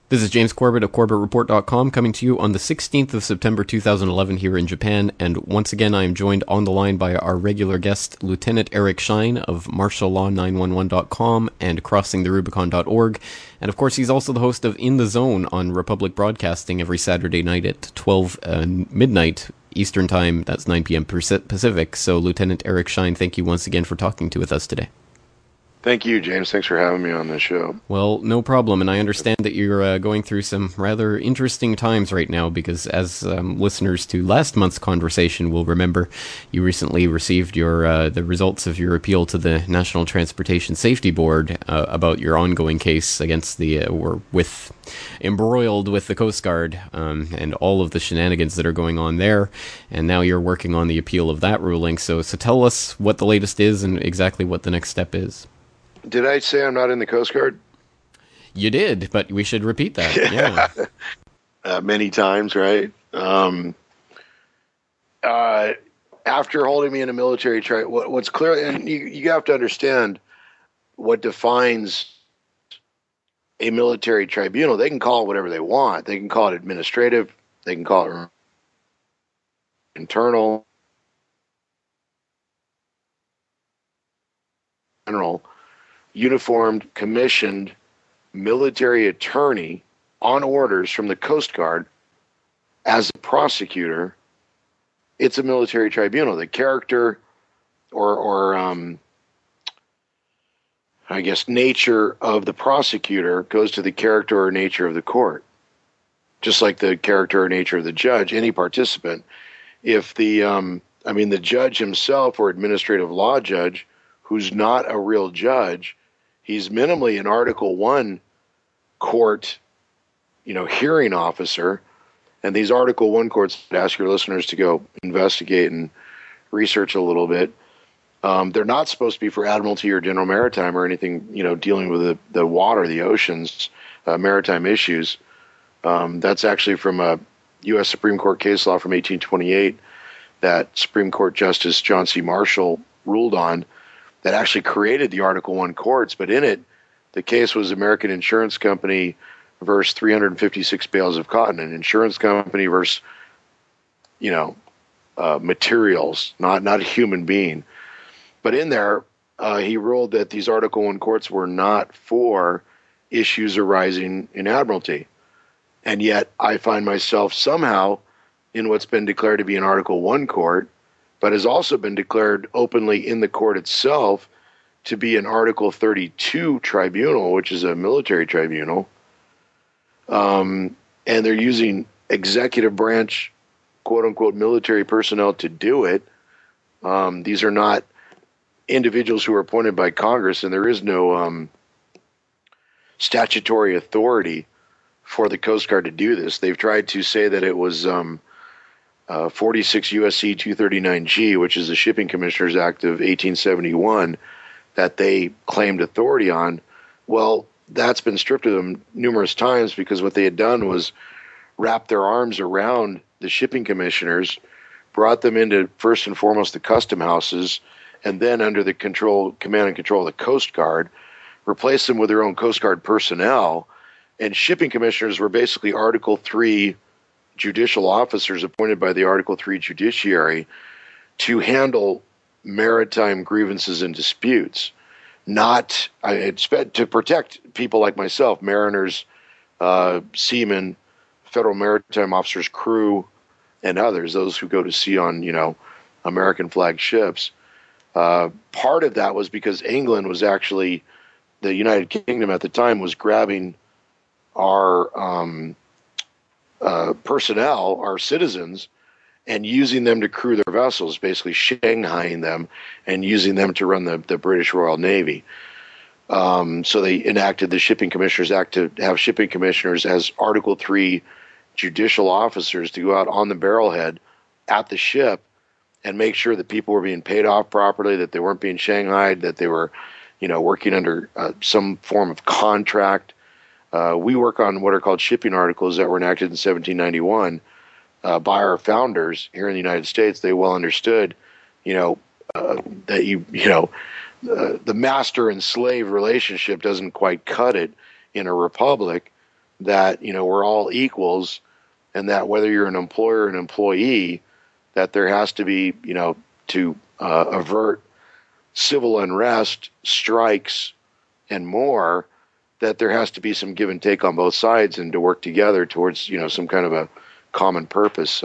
This is James Corbett of CorbettReport.com coming to you on the 16th of September 2011 here in Japan, and once again I am joined on the line by our regular guest, Lieutenant Eric Shine of MartialLaw911.com and CrossingTheRubicon.org, and of course he's also the host of In the Zone on Republic Broadcasting every Saturday night at 12 midnight Eastern Time, that's 9 p.m. Pacific. So Lieutenant Eric Shine, thank you once again for talking to with us today. Thank you, James. Thanks for having me on this show. Well, no problem, and I understand that you're going through some rather interesting times right now because, as listeners to last month's conversation will remember, you recently received your the results of your appeal to the National Transportation Safety Board about your ongoing case against embroiled with the Coast Guard and all of the shenanigans that are going on there, and now you're working on the appeal of that ruling. So tell us what the latest is and exactly what the next step is. Did I say I'm not in the Coast Guard? You did, but we should repeat that. Yeah. Many times, right? After holding me in a military trial, what's clear, and you have to understand what defines a military tribunal. They can call it whatever they want. They can call it administrative. They can call it internal, general. Uniformed, commissioned military attorney on orders from the Coast Guard as a prosecutor. It's a military tribunal. The character or I guess nature of the prosecutor goes to the character or nature of the court. Just like the character or nature of the judge, any participant. If the judge himself or administrative law judge, who's not a real judge, he's minimally an Article I court, hearing officer. And these Article I courts, I'd ask your listeners to go investigate and research a little bit. They're not supposed to be for Admiralty or General Maritime or anything, dealing with the water, the oceans, maritime issues. That's actually from a U.S. Supreme Court case law from 1828 that Supreme Court Justice John C. Marshall ruled on, that actually created the Article I courts. But in it, the case was American Insurance Company versus 356 bales of cotton, an insurance company versus, materials, not a human being. But in there, he ruled that these Article I courts were not for issues arising in Admiralty. And yet I find myself somehow in what's been declared to be an Article I court, but has also been declared openly in the court itself to be an Article 32 tribunal, which is a military tribunal. And they're using executive branch, quote-unquote, military personnel to do it. These are not individuals who are appointed by Congress, and there is no statutory authority for the Coast Guard to do this. They've tried to say that it was 46 U.S.C. 239G, which is the Shipping Commissioners Act of 1871, that they claimed authority on. Well, that's been stripped of them numerous times because what they had done was wrap their arms around the shipping commissioners, brought them into, first and foremost, the custom houses, and then under the command and control of the Coast Guard, replaced them with their own Coast Guard personnel. And shipping commissioners were basically Article 3 judicial officers appointed by the Article 3 judiciary to handle maritime grievances and disputes, not to protect people like myself, mariners, seamen, federal maritime officers, crew, and others, those who go to sea on, American flag ships. Part of that was because England was actually, the United Kingdom at the time was grabbing our personnel, our citizens, and using them to crew their vessels, basically shanghaiing them and using them to run the British Royal Navy. So they enacted the Shipping Commissioners Act to have shipping commissioners as Article 3 judicial officers to go out on the barrelhead at the ship and make sure that people were being paid off properly, that they weren't being shanghaied, that they were, working under some form of contract. We work on what are called shipping articles that were enacted in 1791 by our founders here in the United States. They well understood, that the master and slave relationship doesn't quite cut it in a republic. that, we're all equals, and that whether you're an employer or an employee, that there has to be, to avert civil unrest, strikes, and more, that there has to be some give and take on both sides and to work together towards, some kind of a common purpose,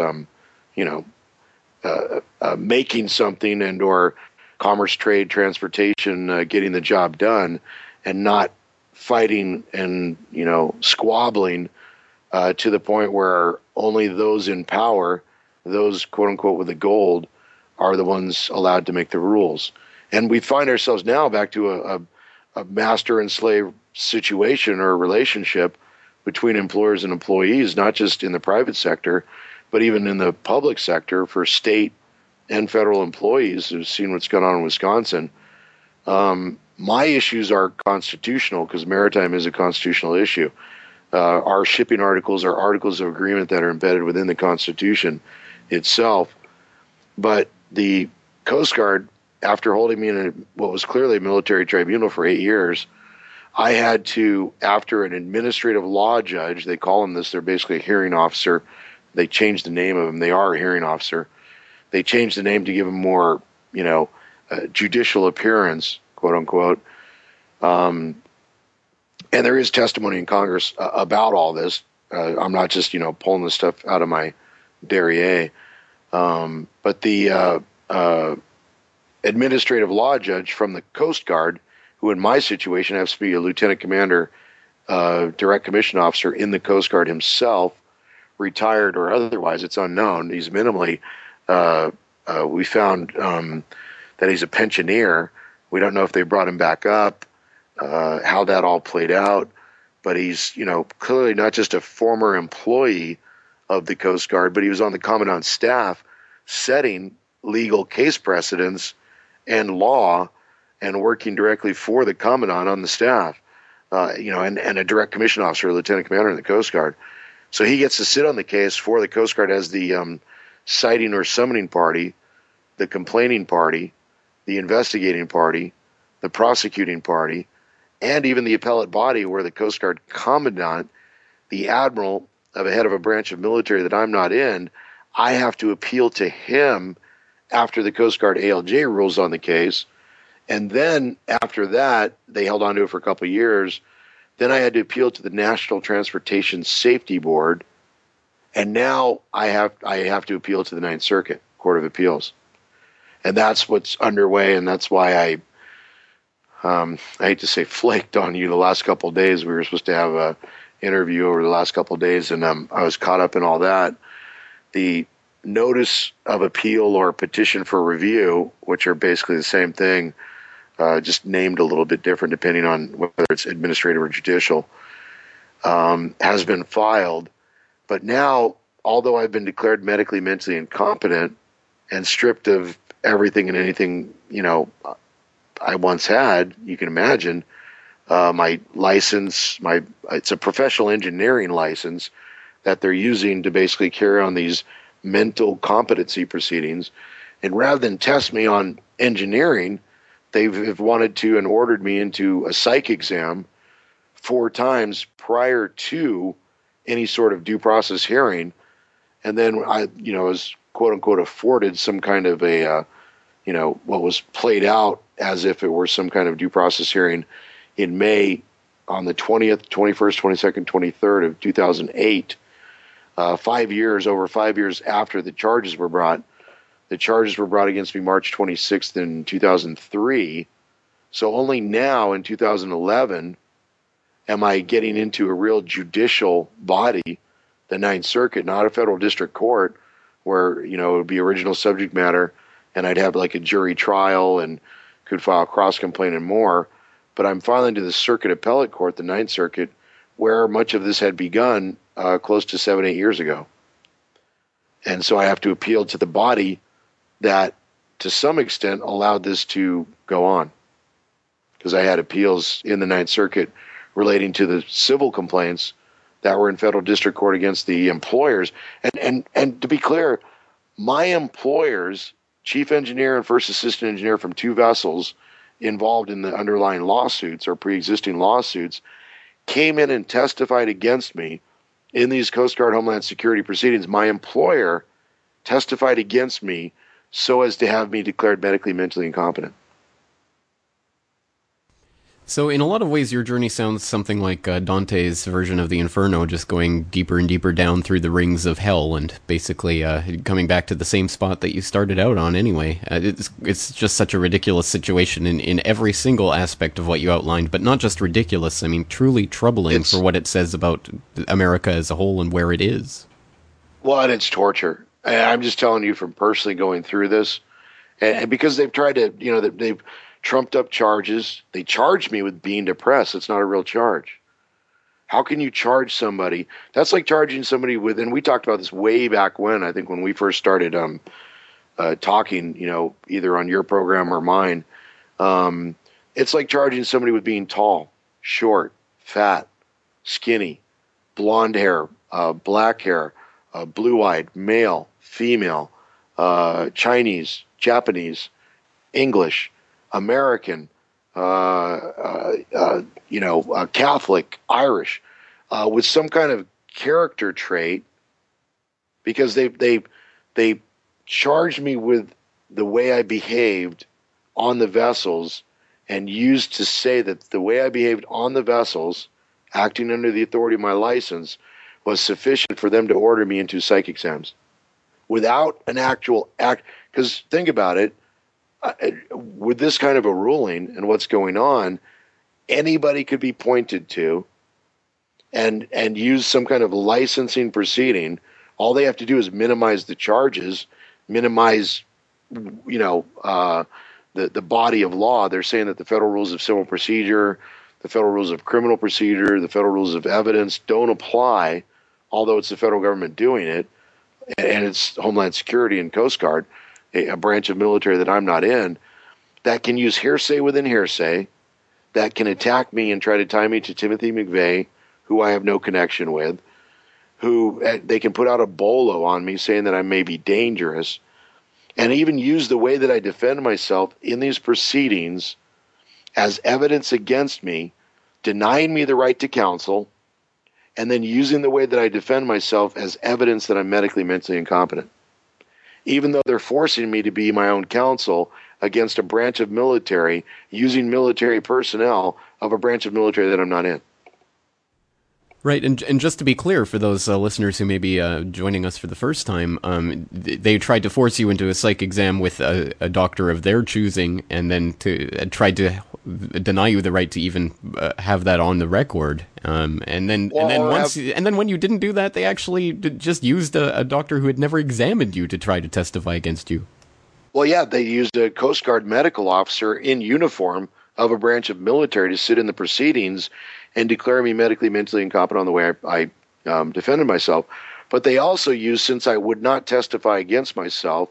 making something and or commerce, trade, transportation, getting the job done, and not fighting and, squabbling to the point where only those in power, those quote unquote with the gold, are the ones allowed to make the rules. And we find ourselves now back to a master and slave situation or relationship between employers and employees, not just in the private sector, but even in the public sector for state and federal employees who've seen what's going on in Wisconsin. My issues are constitutional because maritime is a constitutional issue. Our shipping articles are articles of agreement that are embedded within the Constitution itself. But the Coast Guard, after holding me in what was clearly a military tribunal for 8 years, I had to, after an administrative law judge, they call him this, they're basically a hearing officer. They changed the name of him. They are a hearing officer. They changed the name to give him more, judicial appearance, quote unquote. And there is testimony in Congress about all this. I'm not just, pulling this stuff out of my derriere. But the administrative law judge from the Coast Guard, who in my situation has to be a lieutenant commander, direct commission officer in the Coast Guard himself, retired or otherwise, it's unknown. He's minimally, we found that he's a pensioner. We don't know if they brought him back up, how that all played out, but he's, clearly not just a former employee of the Coast Guard, but he was on the Commandant's staff setting legal case precedents and law and working directly for the Commandant on the staff, and a direct commission officer, a lieutenant commander in the Coast Guard. So he gets to sit on the case for the Coast Guard as the citing or summoning party, the complaining party, the investigating party, the prosecuting party, and even the appellate body where the Coast Guard Commandant, the admiral of a head of a branch of military that I'm not in, I have to appeal to him after the Coast Guard ALJ rules on the case. And then after that, they held on to it for a couple of years. Then I had to appeal to the National Transportation Safety Board. And now I have to appeal to the Ninth Circuit Court of Appeals. And that's what's underway, and that's why I hate to say flaked on you the last couple of days. We were supposed to have an interview over the last couple of days, and I was caught up in all that. The notice of appeal or petition for review, which are basically the same thing, just named a little bit different depending on whether it's administrative or judicial, has been filed. But now, although I've been declared medically, mentally incompetent and stripped of everything and anything, I once had, you can imagine, my license, it's a professional engineering license that they're using to basically carry on these mental competency proceedings. And rather than test me on engineering, they've wanted to and ordered me into a psych exam 4 times prior to any sort of due process hearing. And then I, was quote unquote afforded some kind of a, what was played out as if it were some kind of due process hearing in May on the 20th, 21st, 22nd, 23rd of 2008, 5 years, over 5 years after the charges were brought. The charges were brought against me March 26th in 2003. So only now in 2011 am I getting into a real judicial body, the Ninth Circuit, not a federal district court, where, it would be original subject matter and I'd have like a jury trial and could file cross complaint and more. But I'm filing to the Circuit Appellate Court, the Ninth Circuit, where much of this had begun close to 7-8 years ago. And so I have to appeal to the body that, to some extent, allowed this to go on. Because I had appeals in the Ninth Circuit relating to the civil complaints that were in federal district court against the employers. And to be clear, my employers, chief engineer and first assistant engineer from 2 vessels involved in the underlying lawsuits or pre-existing lawsuits, came in and testified against me in these Coast Guard Homeland Security proceedings. My employer testified against me so as to have me declared medically, mentally incompetent. So, in a lot of ways, your journey sounds something like Dante's version of the Inferno, just going deeper and deeper down through the rings of hell, and basically coming back to the same spot that you started out on. Anyway, it's just such a ridiculous situation in every single aspect of what you outlined, but not just ridiculous. I mean, truly troubling for what it says about America as a whole and where it is. Well, and it's torture. I'm just telling you from personally going through this, and because they've tried to, they've trumped up charges. They charged me with being depressed. It's not a real charge. How can you charge somebody? That's like charging somebody with, and we talked about this way back when, I think when we first started talking, either on your program or mine. It's like charging somebody with being tall, short, fat, skinny, blonde hair, black hair, blue-eyed, male, female, Chinese, Japanese, English, American, Catholic, Irish, with some kind of character trait, because they charged me with the way I behaved on the vessels, and used to say that the way I behaved on the vessels, acting under the authority of my license, was sufficient for them to order me into psych exams without an actual act. Because think about it. With this kind of a ruling and what's going on, anybody could be pointed to and use some kind of licensing proceeding. All they have to do is minimize the charges, minimize, the body of law. They're saying that the federal rules of civil procedure, the federal rules of criminal procedure, the federal rules of evidence don't apply, although it's the federal government doing it, and it's Homeland Security and Coast Guard, a branch of military that I'm not in, that can use hearsay within hearsay, that can attack me and try to tie me to Timothy McVeigh, who I have no connection with, who they can put out a bolo on me saying that I may be dangerous, and even use the way that I defend myself in these proceedings as evidence against me, denying me the right to counsel, and then using the way that I defend myself as evidence that I'm medically, mentally incompetent. Even though they're forcing me to be my own counsel against a branch of military, using military personnel of a branch of military that I'm not in. Right, and just to be clear, for those listeners who may be joining us for the first time, they tried to force you into a psych exam with a doctor of their choosing, and then tried to deny you the right to even have that on the record. And then when you didn't do that, they actually just used a doctor who had never examined you to try to testify against you. Well, yeah, they used a Coast Guard medical officer in uniform of a branch of military to sit in the proceedings and declare me medically, mentally incompetent on the way I defended myself. But they also used, since I would not testify against myself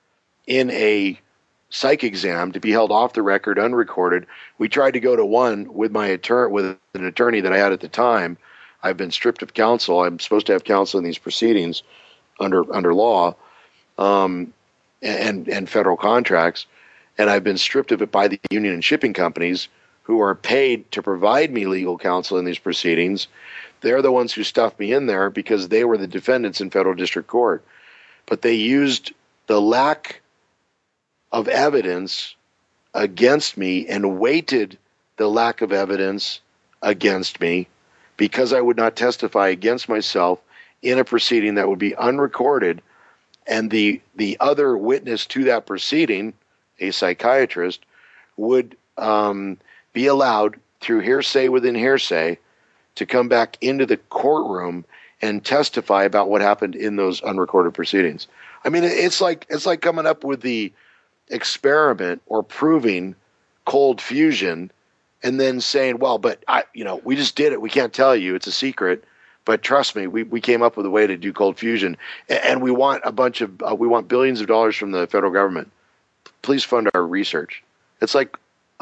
in a psych exam to be held off the record, unrecorded, we tried to go to one with with an attorney that I had at the time. I've been stripped of counsel. I'm supposed to have counsel in these proceedings under law and federal contracts, and I've been stripped of it by the union and shipping companies, who are paid to provide me legal counsel in these proceedings. They're the ones who stuffed me in there because they were the defendants in federal district court. But they used the lack of evidence against me and weighted the lack of evidence against me because I would not testify against myself in a proceeding that would be unrecorded, and the other witness to that proceeding, a psychiatrist, would be allowed through hearsay within hearsay to come back into the courtroom and testify about what happened in those unrecorded proceedings. I mean, it's like coming up with the experiment or proving cold fusion and then saying, well, but we just did it. We can't tell you. It's a secret. But trust me, we came up with a way to do cold fusion, and we want we want billions of dollars from the federal government. Please fund our research. It's like,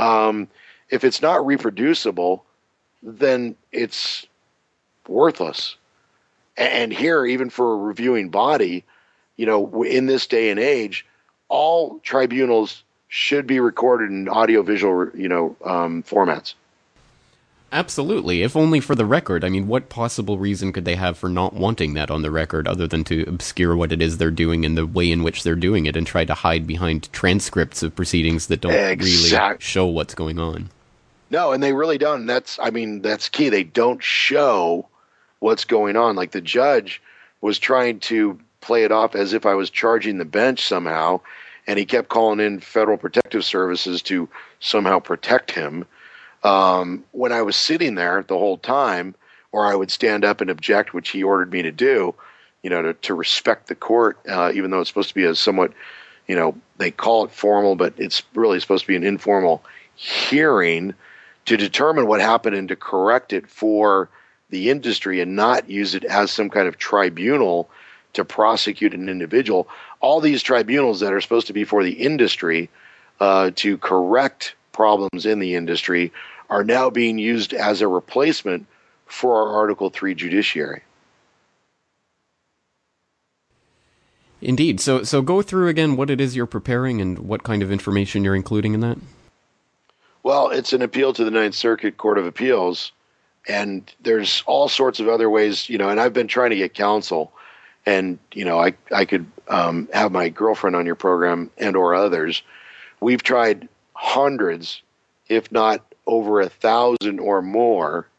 if it's not reproducible, then it's worthless. And here, even for a reviewing body, in this day and age, all tribunals should be recorded in audiovisual, formats. Absolutely, if only for the record. I mean, what possible reason could they have for not wanting that on the record other than to obscure what it is they're doing and the way in which they're doing it and try to hide behind transcripts of proceedings that don't really show what's going on? No, and they really don't. And that's key. They don't show what's going on. Like the judge was trying to play it off as if I was charging the bench somehow, and he kept calling in Federal Protective Services to somehow protect him. When I was sitting there the whole time, or I would stand up and object, which he ordered me to do, to respect the court, even though it's supposed to be a somewhat, they call it formal, but it's really supposed to be an informal hearing to determine what happened and to correct it for the industry and not use it as some kind of tribunal to prosecute an individual. All these tribunals that are supposed to be for the industry to correct problems in the industry are now being used as a replacement for our Article 3 judiciary. Indeed. So go through again what it is you're preparing and what kind of information you're including in that. Well, it's an appeal to the Ninth Circuit Court of Appeals, and there's all sorts of other ways, and I've been trying to get counsel, and, I could have my girlfriend on your program and or others. We've tried hundreds, if not over 1,000 or more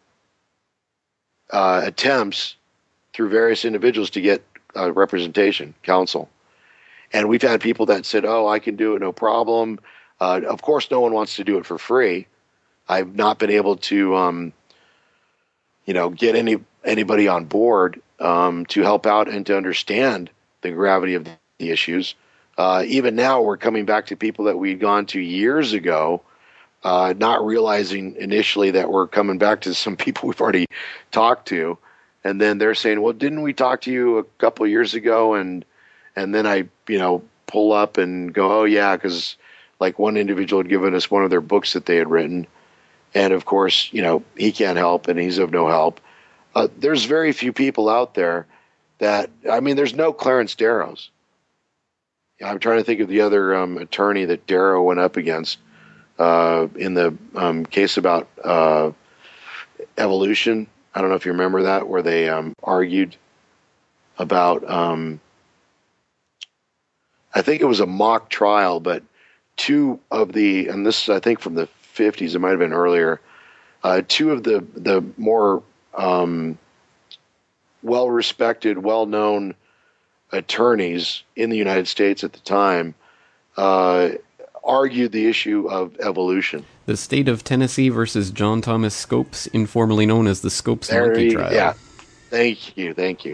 attempts through various individuals to get representation, counsel. And we've had people that said, oh, I can do it, no problem. Of course, no one wants to do it for free. I've not been able to, get anybody on board to help out and to understand the gravity of the issues. Even now, we're coming back to people that we'd gone to years ago, not realizing initially that we're coming back to some people we've already talked to. And then they're saying, well, didn't we talk to you a couple of years ago? And then I, pull up and go, oh, yeah, because like one individual had given us one of their books that they had written. And of course, he can't help and he's of no help. There's very few people out there that, there's no Clarence Darrows. I'm trying to think of the other attorney that Darrow went up against in the case about evolution. I don't know if you remember that, where they argued about, I think it was a mock trial, but two of the, and this is, I think, from the 50s, it might have been earlier, two of the more well-respected, well-known attorneys in the United States at the time argued the issue of evolution. The state of Tennessee versus John Thomas Scopes, informally known as the Scopes monkey trial. Yeah, thank you.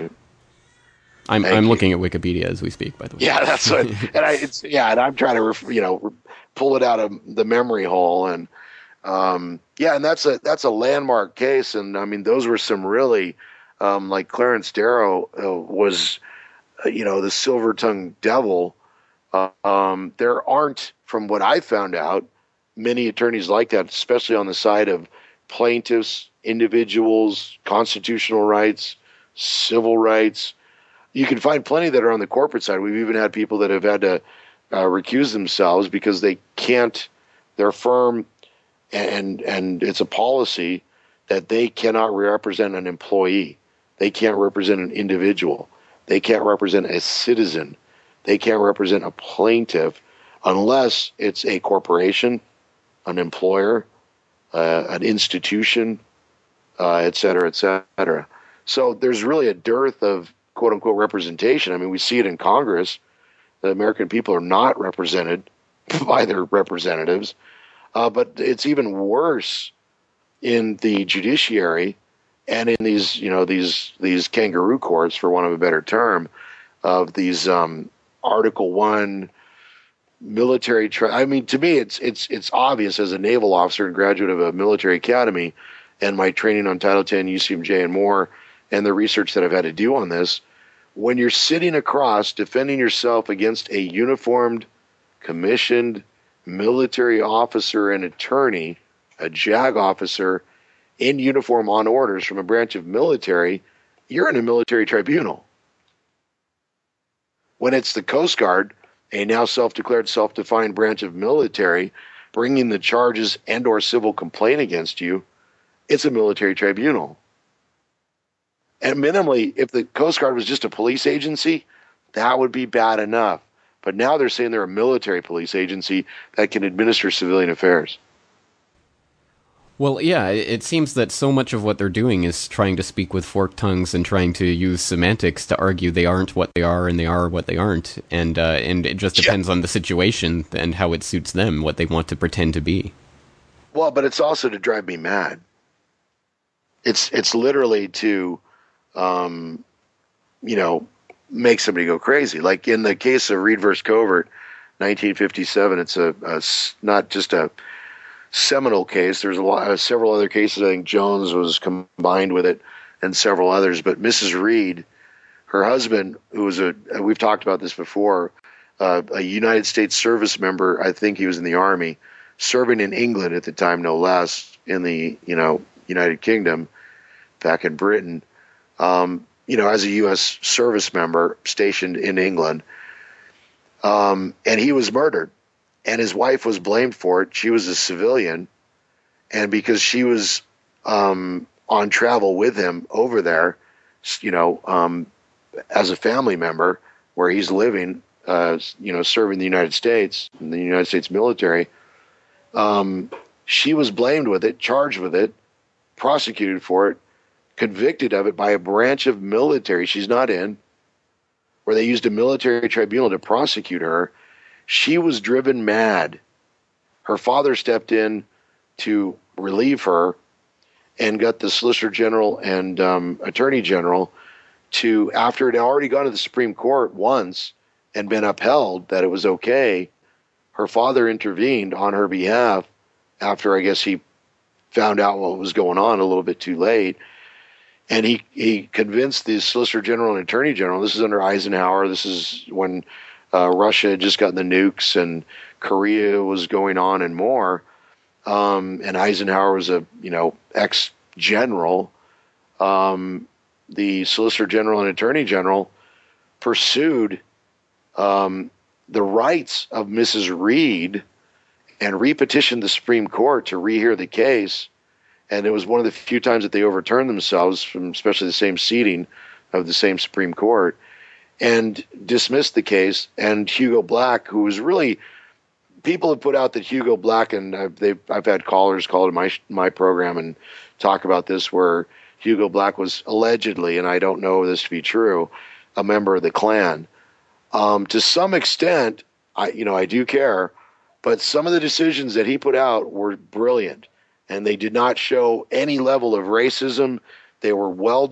I'm looking at Wikipedia as we speak, by the way. Yeah, that's what. And I'm trying to pull it out of the memory hole, and and that's a landmark case. And those were some really like Clarence Darrow was, the silver-tongued devil. There aren't, from what I found out, many attorneys like that, especially on the side of plaintiffs, individuals, constitutional rights, civil rights. You can find plenty that are on the corporate side. We've even had people that have had to recuse themselves because they can't, their firm, and it's a policy that they cannot represent an employee. They can't represent an individual. They can't represent a citizen. They can't represent a plaintiff unless it's a corporation, an employer, an institution, et cetera, et cetera. So there's really a dearth of quote-unquote representation. We see it in Congress. The American people are not represented by their representatives. But it's even worse in the judiciary and in these, these kangaroo courts, for want of a better term, of these Article 1 military. To me, it's obvious as a naval officer and graduate of a military academy, and my training on Title 10, UCMJ, and more, and the research that I've had to do on this. When you're sitting across defending yourself against a uniformed, commissioned military officer and attorney, a JAG officer in uniform on orders from a branch of military, you're in a military tribunal. When it's the Coast Guard, a now self-declared, self-defined branch of military, bringing the charges and or civil complaint against you, It's a military tribunal. And minimally, if the Coast Guard was just a police agency, that would be bad enough. But now they're saying they're a military police agency that can administer civilian affairs. Well, yeah, it seems that so much of what they're doing is trying to speak with forked tongues and trying to use semantics to argue they aren't what they are and they are what they aren't, and it just depends on the situation and how it suits them, what they want to pretend to be. Well, but it's also to drive me mad. It's literally to, make somebody go crazy. Like in the case of Reed versus Covert, 1957, it's not just a seminal case. There's several other cases. I think Jones was combined with it, and several others. But Mrs. Reed, her husband, who was we've talked about this before, a United States service member. I think he was in the Army, serving in England at the time, no less, in the United Kingdom, back in Britain. As a U.S. service member stationed in England, and he was murdered. And his wife was blamed for it. She was a civilian. And because she was on travel with him over there, as a family member where he's living, serving the United States, in the United States military, she was blamed with it, charged with it, prosecuted for it, convicted of it by a branch of military she's not in, where they used a military tribunal to prosecute her. She was driven mad. Her father stepped in to relieve her and got the Solicitor General and Attorney General to, after it had already gone to the Supreme Court once and been upheld that it was okay, her father intervened on her behalf after, I guess, he found out what was going on a little bit too late. And he convinced the Solicitor General and Attorney General, this is under Eisenhower, this is when Russia had just gotten the nukes and Korea was going on and more. And Eisenhower was a, ex-general. The Solicitor General and Attorney General pursued the rights of Mrs. Reed and repetitioned the Supreme Court to rehear the case. And it was one of the few times that they overturned themselves from especially the same seating of the same Supreme Court, and dismissed the case. And Hugo Black, who was really, people have put out that Hugo Black, and I've had callers call to my program and talk about this, where Hugo Black was allegedly, and I don't know this to be true, a member of the Klan. To some extent, I do care, but some of the decisions that he put out were brilliant, and they did not show any level of racism. They were well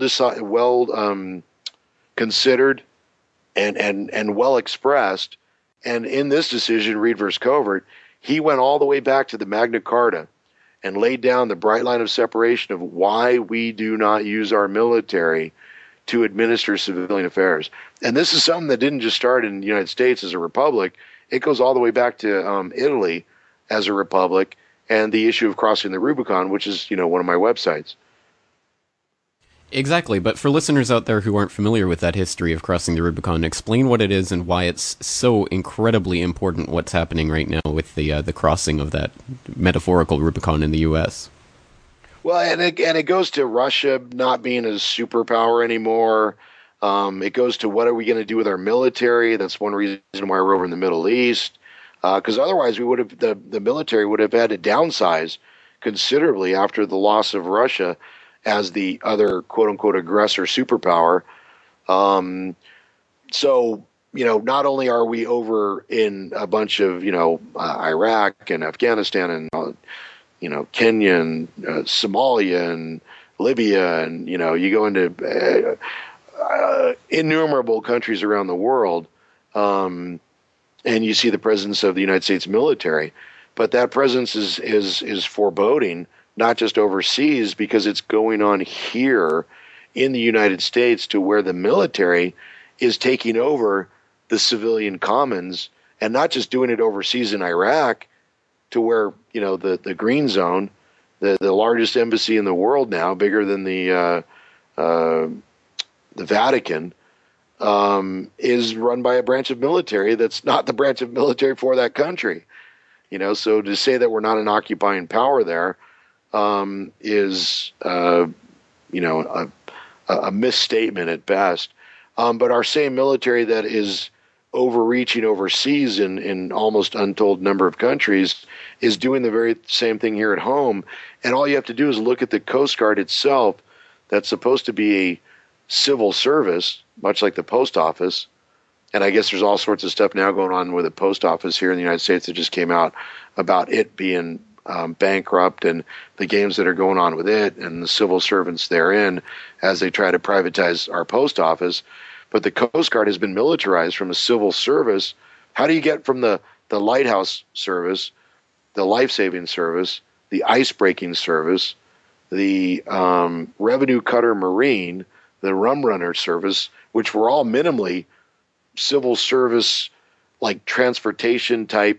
considered and well expressed. And in this decision, Reed versus Covert, he went all the way back to the Magna Carta and laid down the bright line of separation of why we do not use our military to administer civilian affairs. And this is something that didn't just start in the United States as a republic. It goes all the way back to Italy as a republic, and the issue of crossing the Rubicon, which is, one of my websites. Exactly, but for listeners out there who aren't familiar with that history of crossing the Rubicon, explain what it is and why it's so incredibly important what's happening right now with the crossing of that metaphorical Rubicon in the U.S. Well, and it goes to Russia not being a superpower anymore. It goes to what are we going to do with our military? That's one reason why we're over in the Middle East. Because otherwise, we would have the military would have had to downsize considerably after the loss of Russia as the other quote unquote aggressor superpower. So not only are we over in a bunch of Iraq and Afghanistan and Kenya and Somalia and Libya, and you go into innumerable countries around the world. And you see the presence of the United States military, but that presence is foreboding, not just overseas, because it's going on here in the United States, to where the military is taking over the civilian commons, and not just doing it overseas in Iraq, to where the Green Zone, the largest embassy in the world now, bigger than the Vatican, is run by a branch of military that's not the branch of military for that country. So to say that we're not an occupying power there, is, a misstatement at best. But our same military that is overreaching overseas in almost untold number of countries is doing the very same thing here at home. And all you have to do is look at the Coast Guard itself, that's supposed to be a civil service, much like the post office. And I guess there's all sorts of stuff now going on with the post office here in the United States that just came out about it being bankrupt, and the games that are going on with it and the civil servants therein as they try to privatize our post office. But the Coast Guard has been militarized from a civil service. How do you get from the lighthouse service, the life-saving service, the ice-breaking service, the revenue cutter marine, the rum runner service, which were all minimally civil service, like transportation type,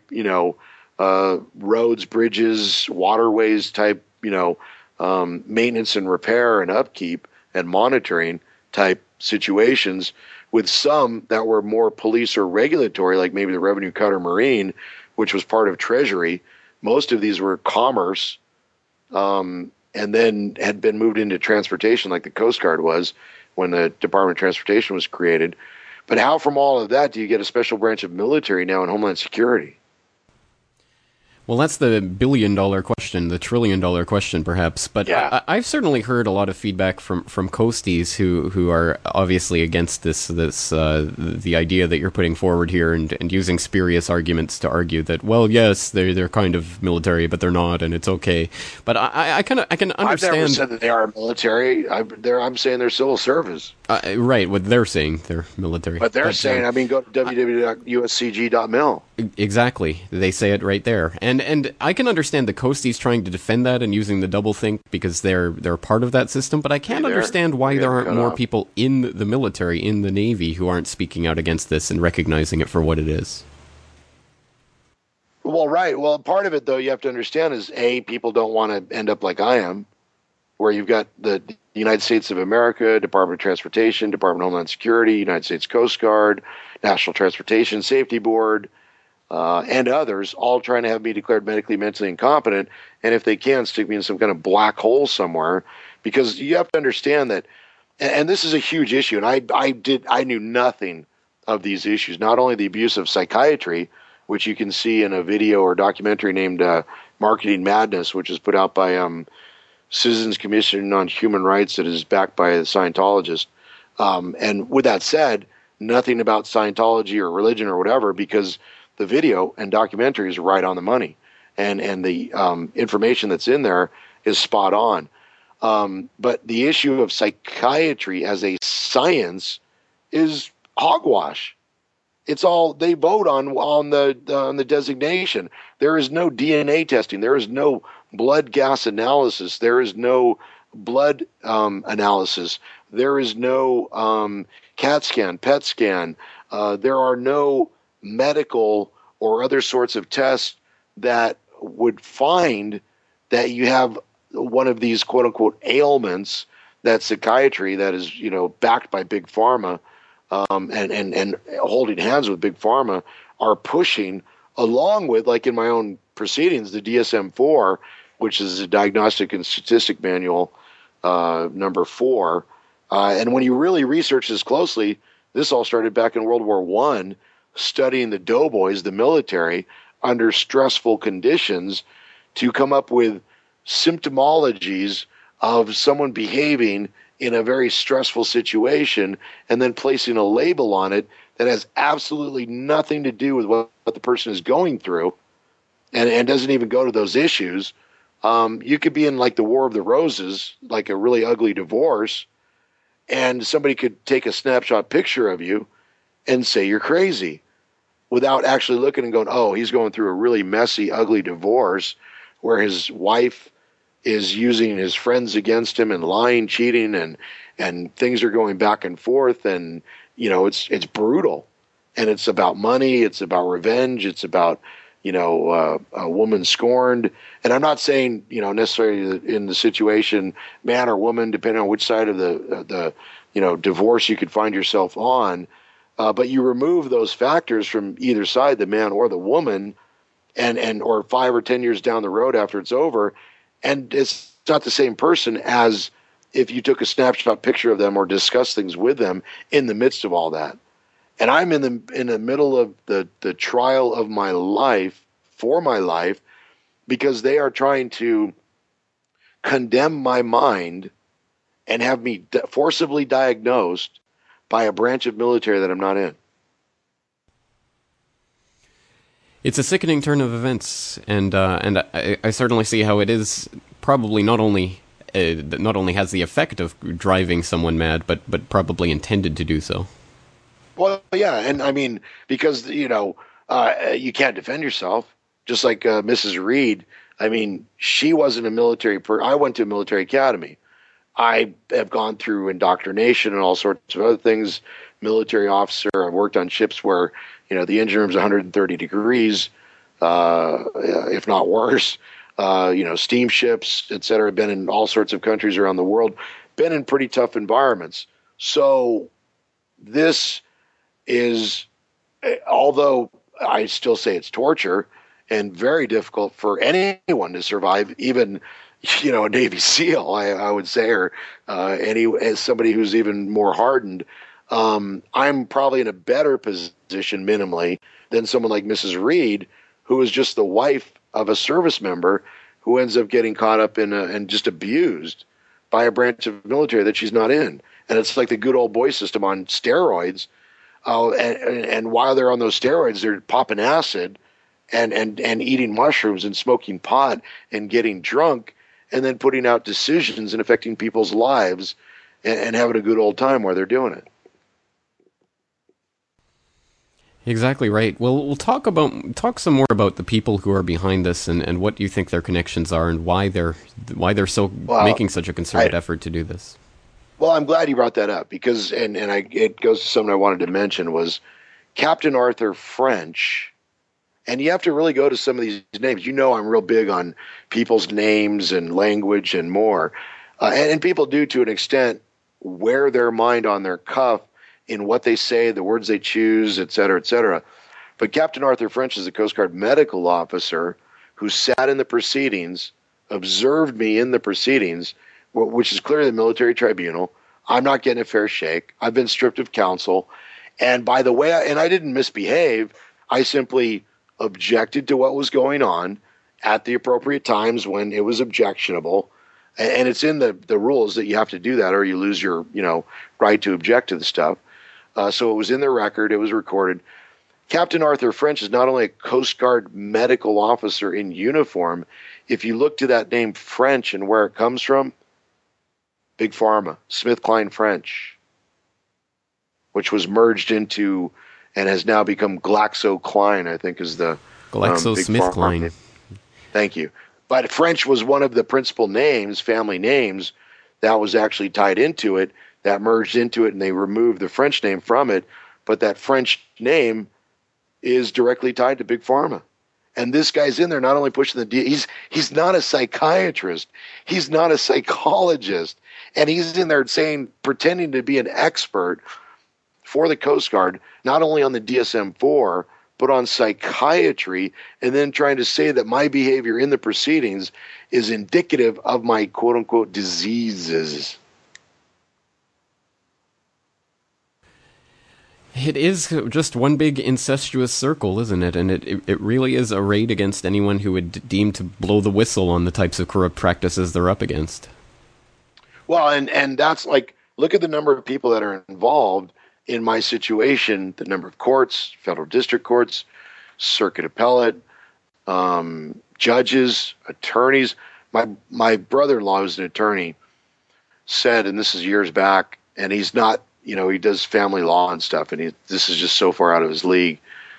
roads, bridges, waterways type, maintenance and repair and upkeep and monitoring type situations, with some that were more police or regulatory, like maybe the revenue cutter marine, which was part of Treasury. Most of these were commerce, and then had been moved into transportation, like the Coast Guard was when the Department of Transportation was created. But how from all of that do you get a special branch of military now in Homeland Security? Well, that's the billion-dollar question, the trillion-dollar question, perhaps. But yeah. I've certainly heard a lot of feedback from coasties who are obviously against the idea that you're putting forward here, and using spurious arguments to argue that, well, yes, they're kind of military, but they're not, and it's okay. But I can understand. I've never said that they are military. I'm saying they're civil service. Right, what they're saying, they're military. But they're saying, go to www.uscg.mil. Exactly, they say it right there. And I can understand the coasties trying to defend that and using the doublethink because they're part of that system, but I can't understand why there aren't more people in the military, in the Navy, who aren't speaking out against this and recognizing it for what it is. Well, right. Well, part of it, though, you have to understand is, A, people don't want to end up like I am, where you've got the United States of America, Department of Transportation, Department of Homeland Security, United States Coast Guard, National Transportation Safety Board, and others, all trying to have me declared medically, mentally incompetent, and if they can, stick me in some kind of black hole somewhere. Because you have to understand that, and this is a huge issue, and I knew nothing of these issues, not only the abuse of psychiatry, which you can see in a video or documentary named Marketing Madness, which is put out by Citizens Commission on Human Rights, that is backed by a Scientologist. And with that said, nothing about Scientology or religion or whatever, because the video and documentary is right on the money, and the information that's in there is spot on. But the issue of psychiatry as a science is hogwash. It's all they vote on the designation. There is no DNA testing. There is no blood gas analysis. There is no blood analysis. There is no CAT scan, PET scan. There are no medical or other sorts of tests that would find that you have one of these quote unquote ailments that psychiatry that is, backed by Big Pharma, and holding hands with Big Pharma are pushing, along with, like in my own proceedings, the DSM-4, which is a Diagnostic and Statistic Manual, number 4. And when you really research this closely, this all started back in World War I, studying the doughboys, the military, under stressful conditions to come up with symptomologies of someone behaving in a very stressful situation and then placing a label on it that has absolutely nothing to do with what the person is going through, and doesn't even go to those issues. You could be in like the War of the Roses, like a really ugly divorce, and somebody could take a snapshot picture of you and say you're crazy without actually looking and going, oh, he's going through a really messy, ugly divorce where his wife is using his friends against him and lying, cheating, and things are going back and forth, and it's brutal, and it's about money, it's about revenge, it's about a woman scorned. And I'm not saying necessarily in the situation, man or woman, depending on which side of the divorce you could find yourself on, but you remove those factors from either side, the man or the woman, and or 5 or 10 years down the road after it's over, And it's not the same person as if you took a snapshot picture of them or discussed things with them in the midst of all that. And I'm in the middle of the trial of my life, for my life, because they are trying to condemn my mind and have me forcibly diagnosed by a branch of military that I'm not in. It's a sickening turn of events, and I certainly see how it is probably not only has the effect of driving someone mad, but probably intended to do so. Well, yeah, and I mean, because, you can't defend yourself, just like Mrs. Reed. I mean, she wasn't a military I went to a military academy. I have gone through indoctrination and all sorts of other things. Military officer. I've worked on ships where, the engine room's 130 degrees, if not worse. Steamships, et cetera. Been in all sorts of countries around the world. Been in pretty tough environments. So this is, although I still say it's torture and very difficult for anyone to survive, even a Navy SEAL, I would say, or as somebody who's even more hardened. I'm probably in a better position minimally than someone like Mrs. Reed, who is just the wife of a service member who ends up getting caught up in and just abused by a branch of military that she's not in. And it's like the good old boy system on steroids. And while they're on those steroids, they're popping acid and eating mushrooms and smoking pot and getting drunk and then putting out decisions and affecting people's lives and having a good old time while they're doing it. Exactly right. Well, we'll talk some more about the people who are behind this and what you think their connections are and why they're making such a concerted effort to do this. Well, I'm glad you brought that up because it goes to something I wanted to mention was Captain Arthur French. And you have to really go to some of these names. I'm real big on people's names and language and more. And people do, to an extent, wear their mind on their cuff in what they say, the words they choose, et cetera, et cetera. But Captain Arthur French is a Coast Guard medical officer who sat in the proceedings, observed me in the proceedings, which is clearly the military tribunal. I'm not getting a fair shake. I've been stripped of counsel. And by the way, I didn't misbehave. I simply objected to what was going on at the appropriate times when it was objectionable. And it's in the rules that you have to do that or you lose your, right to object to the stuff. So it was in the record. It was recorded. Captain Arthur French is not only a Coast Guard medical officer in uniform. If you look to that name French and where it comes from, Big Pharma, SmithKline French, which was merged into and has now become GlaxoSmithKline, I think is the GlaxoSmithKline. Thank you. But French was one of the principal names, family names, that was actually tied into it, that merged into it, and they removed the French name from it. But that French name is directly tied to Big Pharma. And this guy's in there not only pushing he's not a psychiatrist, he's not a psychologist, and he's in there pretending to be an expert for the Coast Guard, not only on the DSM-4, but on psychiatry, and then trying to say that my behavior in the proceedings is indicative of my quote-unquote diseases. It is just one big incestuous circle, isn't it? And it really is a raid against anyone who would deem to blow the whistle on the types of corrupt practices they're up against. Well, and that's like, look at the number of people that are involved in my situation, the number of courts, federal district courts, circuit appellate, judges, attorneys. My brother-in-law, who's an attorney, said, and this is years back, and he's not, he does family law and stuff, and this is just so far out of his league.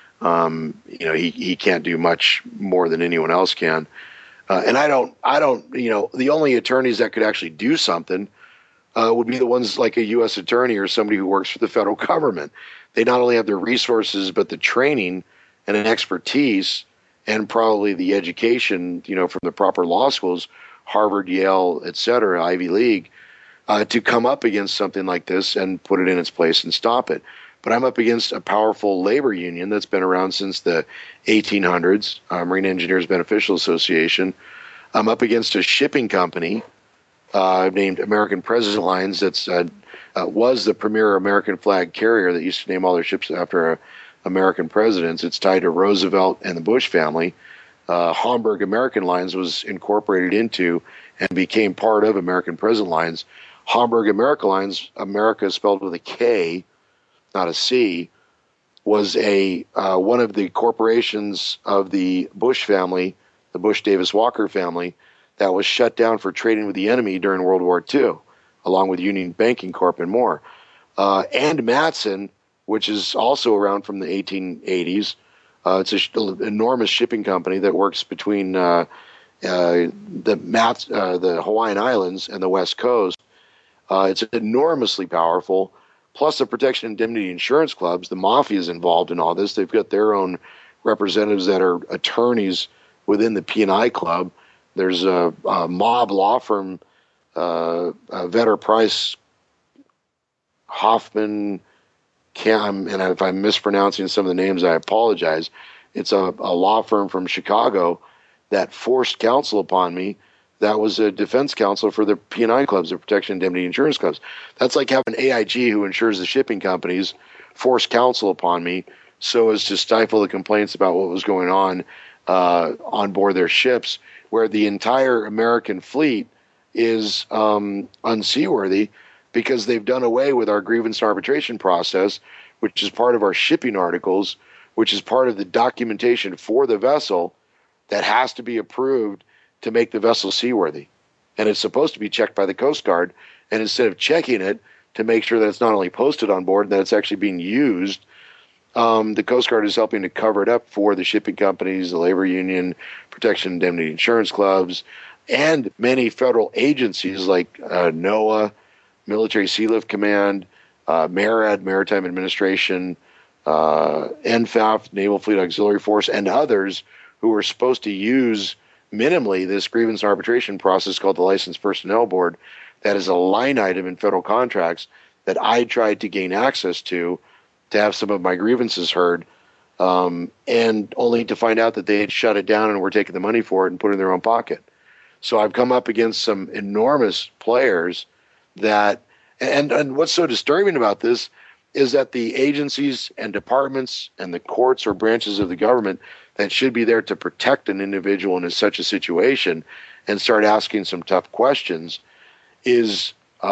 He can't do much more than anyone else can. And I don't, the only attorneys that could actually do something would be the ones like a U.S. attorney or somebody who works for the federal government. They not only have the resources, but the training and an expertise and probably the education, from the proper law schools, Harvard, Yale, et cetera, Ivy League, to come up against something like this and put it in its place and stop it. But I'm up against a powerful labor union that's been around since the 1800s, Marine Engineers Beneficial Association, I'm up against a shipping company named American President Lines that's was the premier American flag carrier that used to name all their ships after American presidents. It's tied to Roosevelt and the Bush family. Hamburg American Lines was incorporated into and became part of American President Lines. Hamburg American Lines, America spelled with a K, not a C, was one of the corporations of the Bush family, the Bush-Davis-Walker family, that was shut down for trading with the enemy during World War II, along with Union Banking Corp and more. And Matson, which is also around from the 1880s, it's an enormous shipping company that works between the Hawaiian Islands and the West Coast. It's enormously powerful. Plus the protection indemnity insurance clubs, the mafia is involved in all this. They've got their own representatives that are attorneys within the P&I club. There's a mob law firm, Vetter Price, Hoffman, and if I'm mispronouncing some of the names, I apologize. It's a law firm from Chicago that forced counsel upon me. That was a defense counsel for the P&I clubs, the protection indemnity insurance clubs. That's like having AIG, who insures the shipping companies, force counsel upon me so as to stifle the complaints about what was going on board their ships, where the entire American fleet is unseaworthy because they've done away with our grievance and arbitration process, which is part of our shipping articles, which is part of the documentation for the vessel that has to be approved to make the vessel seaworthy. And it's supposed to be checked by the Coast Guard. And instead of checking it to make sure that it's not only posted on board, that it's actually being used, the Coast Guard is helping to cover it up for the shipping companies, the labor union, protection indemnity insurance clubs, and many federal agencies like NOAA, Military Sealift Command, MARAD, Maritime Administration, NFAF, Naval Fleet Auxiliary Force, and others who are supposed to use minimally this grievance arbitration process called the Licensed Personnel Board. That is a line item in federal contracts that I tried to gain access to have some of my grievances heard, and only to find out that they had shut it down and were taking the money for it and put it in their own pocket. So I've come up against some enormous players that, and what's so disturbing about this is that the agencies and departments and the courts or branches of the government that should be there to protect an individual in such a situation and start asking some tough questions is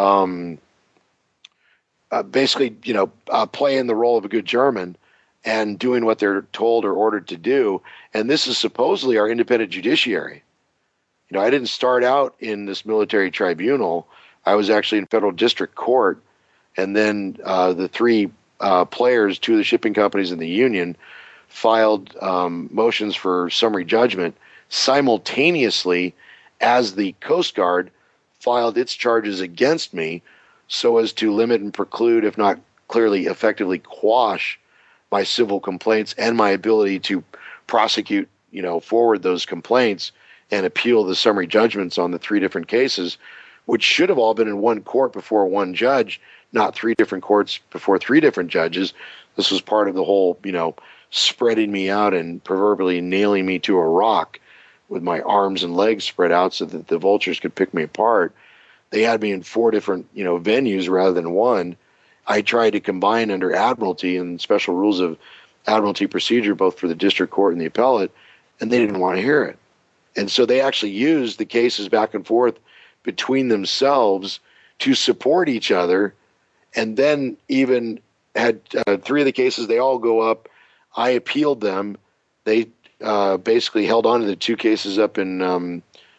basically, playing the role of a good German and doing what they're told or ordered to do. And this is supposedly our independent judiciary. I didn't start out in this military tribunal. I was actually in federal district court. And then the three players, two of the shipping companies and the union, filed motions for summary judgment simultaneously as the Coast Guard filed its charges against me, so as to limit and preclude, if not clearly effectively quash, my civil complaints and my ability to prosecute, forward those complaints and appeal the summary judgments on the three different cases, which should have all been in one court before one judge, not three different courts before three different judges. This was part of the whole, spreading me out and proverbially nailing me to a rock with my arms and legs spread out so that the vultures could pick me apart. They had me in four different, venues rather than one. I tried to combine under admiralty and special rules of admiralty procedure, both for the district court and the appellate, and they didn't want to hear it. And so they actually used the cases back and forth between themselves to support each other, and then even had three of the cases, they all go up. I appealed them. They basically held on to the two cases up in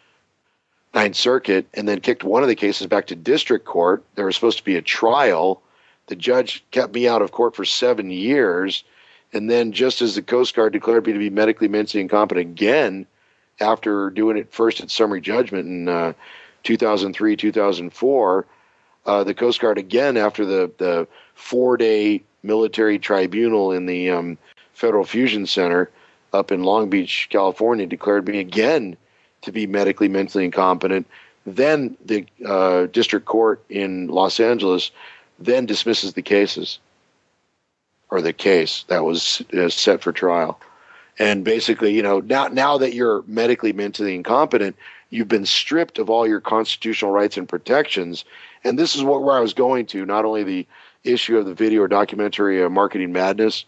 Ninth Circuit, and then kicked one of the cases back to district court. There was supposed to be a trial. The judge kept me out of court for 7 years, and then just as the Coast Guard declared me to be medically mentally incompetent again, after doing it first at summary judgment in 2003, 2004, the Coast Guard again, after the 4-day military tribunal in the Federal Fusion Center up in Long Beach, California, declared me again to be medically mentally incompetent. Then the district court in Los Angeles then dismisses the cases, or the case that was set for trial. And basically, now that you're medically mentally incompetent, you've been stripped of all your constitutional rights and protections. And this is where I was going to, not only the issue of the video or documentary Marketing Madness,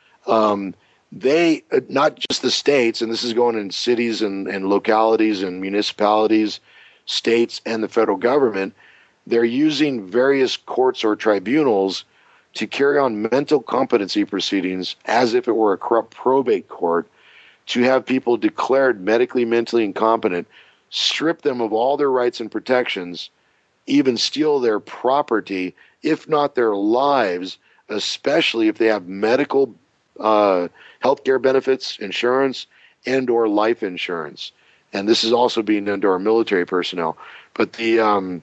they, not just the states, and this is going in cities and localities and municipalities, states, and the federal government, they're using various courts or tribunals to carry on mental competency proceedings as if it were a corrupt probate court, to have people declared medically, mentally incompetent, strip them of all their rights and protections, even steal their property, if not their lives, especially if they have medical health care benefits, insurance, and or life insurance. And this is also being done to our military personnel. But the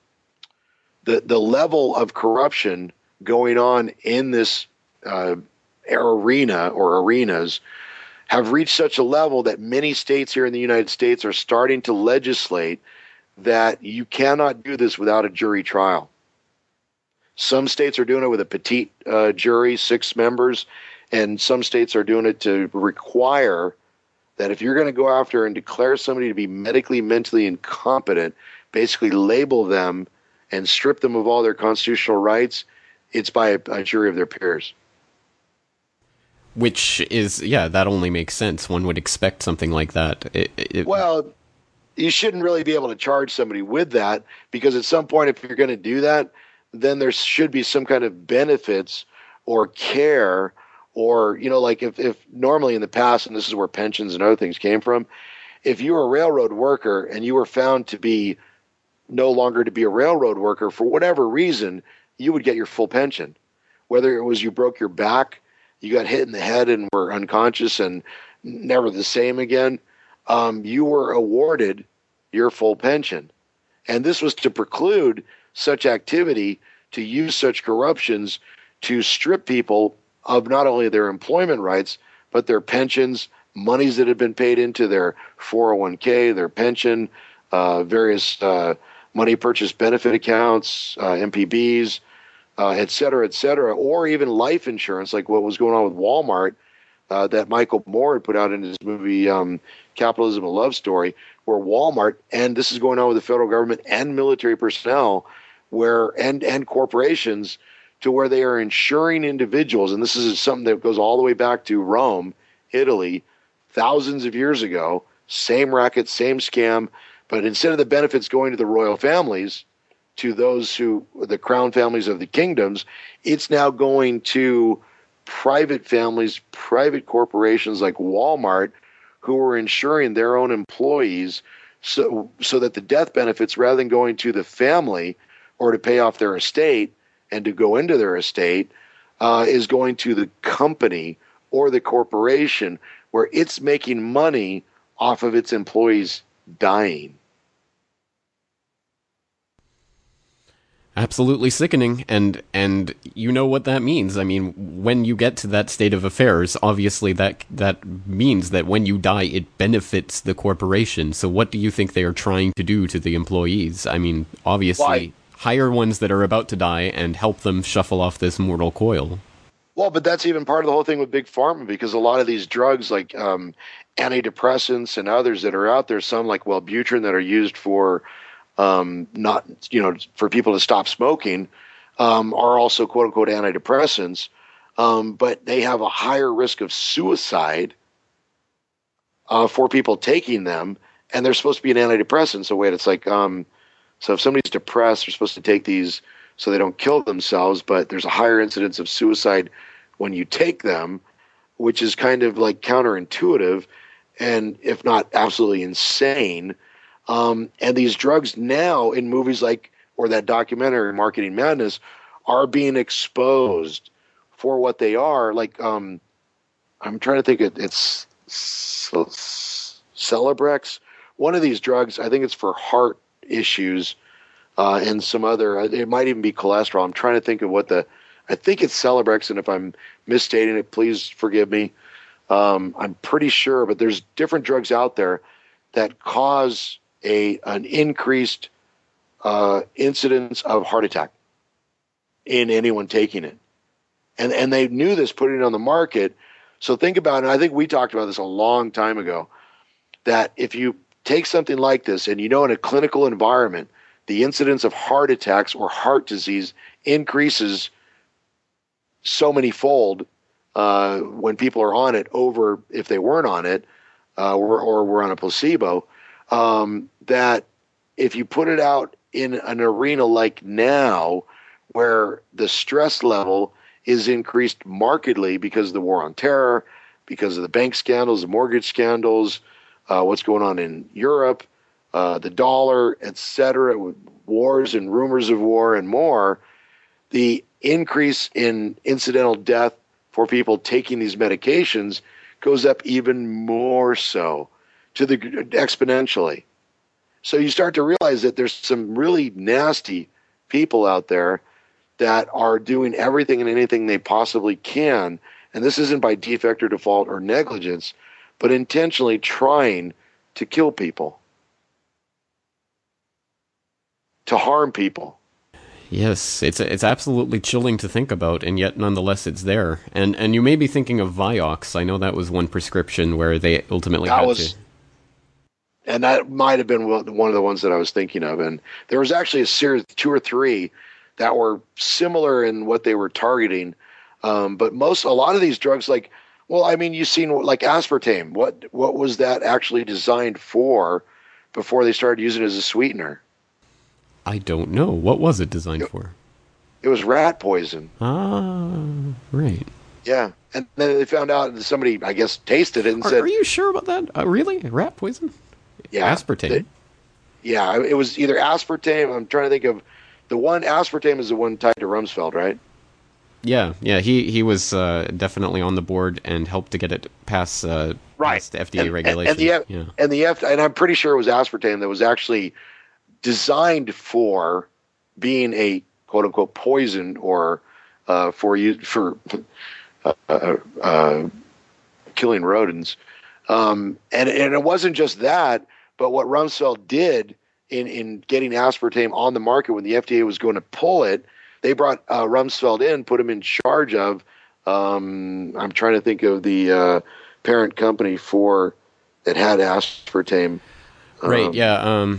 level of corruption going on in this arena or arenas have reached such a level that many states here in the United States are starting to legislate that you cannot do this without a jury trial. Some states are doing it with a petite jury, 6 members, and some states are doing it to require that if you're going to go after and declare somebody to be medically, mentally incompetent, basically label them and strip them of all their constitutional rights, it's by a jury of their peers. Which is, yeah, that only makes sense. One would expect something like that. Well, you shouldn't really be able to charge somebody with that, because at some point, if you're going to do that, then there should be some kind of benefits or care, or, you know, like if normally in the past, and this is where pensions and other things came from, if you were a railroad worker and you were found to be no longer to be a railroad worker for whatever reason, you would get your full pension. Whether it was you broke your back, you got hit in the head and were unconscious and never the same again, you were awarded your full pension. And this was to preclude such activity, to use such corruptions to strip people of not only their employment rights, but their pensions, monies that had been paid into their 401k, their pension, various money purchase benefit accounts, MPBs, et cetera, or even life insurance, like what was going on with Walmart, that Michael Moore had put out in his movie Capitalism: A Love Story, where Walmart, and this is going on with the federal government and military personnel, where and corporations, to where they are insuring individuals, and this is something that goes all the way back to Rome, Italy, thousands of years ago, same racket, same scam, but instead of the benefits going to the royal families, to those who, the crown families of the kingdoms, it's now going to private families, private corporations like Walmart, who are insuring their own employees so that the death benefits, rather than going to the family or to pay off their estate and to go into their estate, is going to the company or the corporation, where it's making money off of its employees dying. Absolutely sickening, and you know what that means. I mean, when you get to that state of affairs, obviously that means that when you die, it benefits the corporation. So what do you think they are trying to do to the employees? I mean, obviously, hire ones that are about to die and help them shuffle off this mortal coil. Well, but that's even part of the whole thing with Big Pharma, because a lot of these drugs, like antidepressants and others that are out there, some like Wellbutrin that are used for not, you know, for people to stop smoking, are also quote unquote antidepressants, but they have a higher risk of suicide for people taking them, and they're supposed to be an antidepressant. So wait, it's like, so if somebody's depressed, they're supposed to take these so they don't kill themselves, but there's a higher incidence of suicide when you take them, which is kind of like counterintuitive, and if not absolutely insane. And these drugs now in movies like, or that documentary Marketing Madness, are being exposed for what they are. Like, I'm trying to think, it's Celebrex, one of these drugs. I think it's for heart issues, and some other, it might even be cholesterol. I'm trying to think of I think it's Celebrex, and if I'm misstating it, please forgive me. I'm pretty sure, but there's different drugs out there that cause an increased incidence of heart attack in anyone taking it. And they knew this, putting it on the market. So think about it. I think we talked about this a long time ago, that if you take something like this, and in a clinical environment, the incidence of heart attacks or heart disease increases so many fold when people are on it over if they weren't on it or were on a placebo, that if you put it out in an arena like now, where the stress level is increased markedly because of the war on terror, because of the bank scandals, the mortgage scandals, what's going on in Europe, the dollar, etc., with wars and rumors of war and more, the increase in incidental death for people taking these medications goes up even more so, exponentially. So you start to realize that there's some really nasty people out there that are doing everything and anything they possibly can, and this isn't by defect or default or negligence, but intentionally trying to kill people, to harm people. Yes, it's absolutely chilling to think about, and yet nonetheless it's there. And you may be thinking of Vioxx. I know that was one prescription where they ultimately had to. And that might have been one of the ones that I was thinking of. And there was actually a series, 2 or 3, that were similar in what they were targeting. But a lot of these drugs, you've seen like aspartame. What was that actually designed for before they started using it as a sweetener? I don't know. What was it designed for? It was rat poison. Ah, right. Yeah. And then they found out that somebody, I guess, tasted it and said... Are you sure about that? Really? Rat poison? Yeah. Aspartame? It was either aspartame. I'm trying to think of... The one, aspartame is the one tied to Rumsfeld, right? Yeah. He was definitely on the board and helped to get it past FDA regulation. And I'm pretty sure it was aspartame that was actually designed for being a quote unquote poison or for killing rodents. And it wasn't just that, but what Rumsfeld did in getting aspartame on the market when the FDA was going to pull it, they brought Rumsfeld in, put him in charge of, I'm trying to think of the parent company that had aspartame. Right, yeah.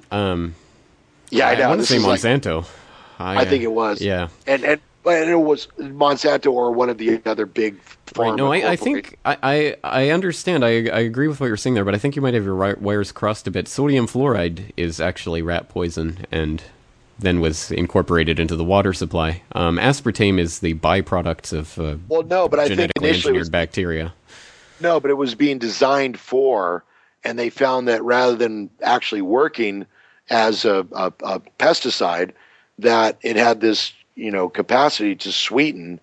I want to say Monsanto. I think it was. Yeah. And it was Monsanto or one of the other big pharma. Right. No, I think I understand. I agree with what you're saying there, but I think you might have your wires crossed a bit. Sodium fluoride is actually rat poison and then was incorporated into the water supply. Aspartame is the byproduct of genetically engineered bacteria. No, but it was being designed for, and they found that rather than actually working as a pesticide, that it had this capacity to sweeten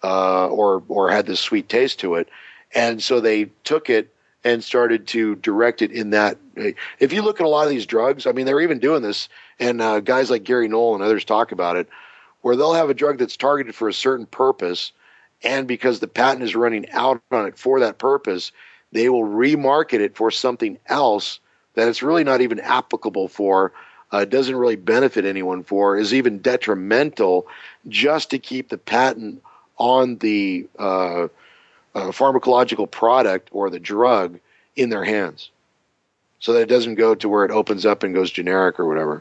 or had this sweet taste to it, and so they took it and started to direct it in that. If you look at a lot of these drugs, I mean, they're even doing this, and guys like Gary Knoll and others talk about it, where they'll have a drug that's targeted for a certain purpose, and because the patent is running out on it for that purpose, they will remarket it for something else that it's really not even applicable for, doesn't really benefit anyone for, is even detrimental, just to keep the patent on the pharmacological product or the drug in their hands, so that it doesn't go to where it opens up and goes generic or whatever.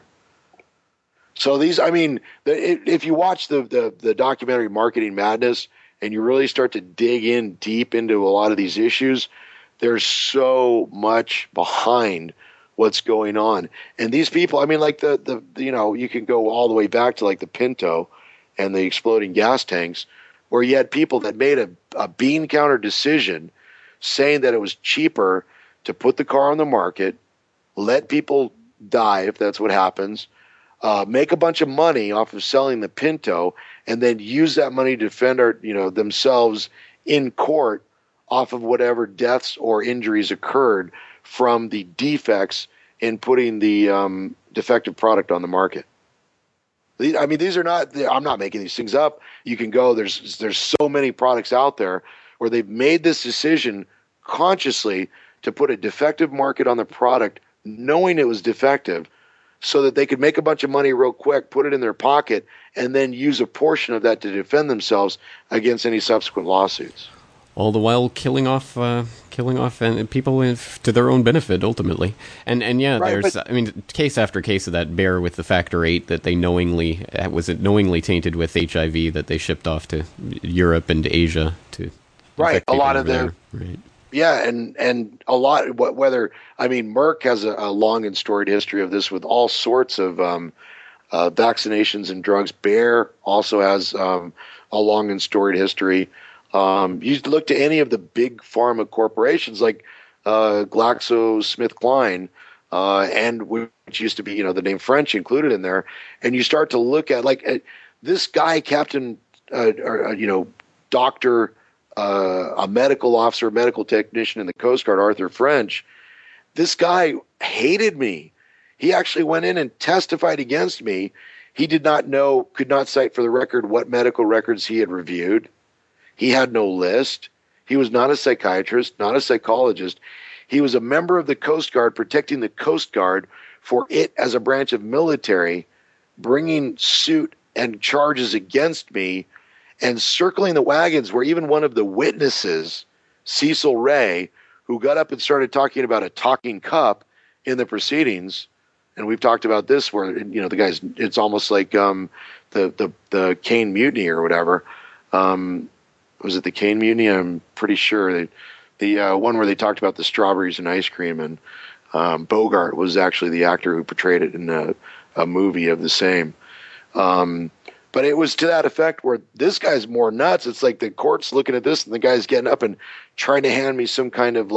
So these, I mean, if you watch the documentary Marketing Madness and you really start to dig in deep into a lot of these issues, there's so much behind what's going on. And these people, I mean, like you can go all the way back to like the Pinto and the exploding gas tanks, where you had people that made a bean counter decision saying that it was cheaper to put the car on the market, let people die if that's what happens, make a bunch of money off of selling the Pinto, and then use that money to defend themselves in court off of whatever deaths or injuries occurred from the defects in putting the defective product on the market. I mean, these are not, I'm not making these things up. You can go, there's so many products out there where they've made this decision consciously to put a defective market on the product, knowing it was defective, so that they could make a bunch of money real quick, put it in their pocket, and then use a portion of that to defend themselves against any subsequent lawsuits. all the while killing off and people to their own benefit ultimately. And yeah, Right, there's but case after case of that bear with the factor 8 that they knowingly knowingly tainted with HIV that they shipped off to Europe and Asia to right, infect a people lot of over the there. Right. yeah, and a lot whether I mean Merck has a long and storied history of this with all sorts of vaccinations and drugs. Bayer also has a long and storied history. You look to any of the big pharma corporations like GlaxoSmithKline, and which used to be, the name French included in there, and you start to look at this guy, Captain, Doctor, a medical officer, medical technician in the Coast Guard, Arthur French. This guy hated me. He actually went in and testified against me. He did not know, could not cite for the record what medical records he had reviewed. He had no list. He was not a psychiatrist, not a psychologist. He was a member of the Coast Guard, protecting the Coast Guard for it as a branch of military, bringing suit and charges against me and circling the wagons where even one of the witnesses, Cecil Ray, who got up and started talking about a talking cup in the proceedings, and we've talked about this where, the guys, it's almost like the Caine Mutiny or whatever. Was it the Caine Mutiny? I'm pretty sure. The one where they talked about the strawberries and ice cream, and Bogart was actually the actor who portrayed it in a movie of the same. But it was to that effect where this guy's more nuts. It's like the court's looking at this and the guy's getting up and trying to hand me some kind of